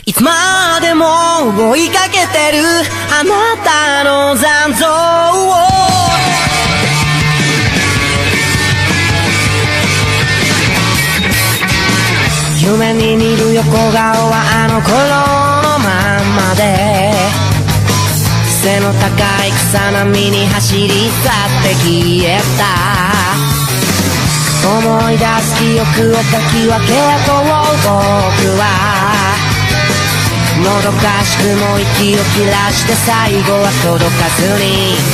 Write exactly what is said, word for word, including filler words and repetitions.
いつまでも追いかけてるあなたの残像を夢に見る横顔はあの頃のまんまで背の高い草波に走り去って消えた思い出す記憶をかき分けと僕はもどかしくも息を切らして最後は届かずに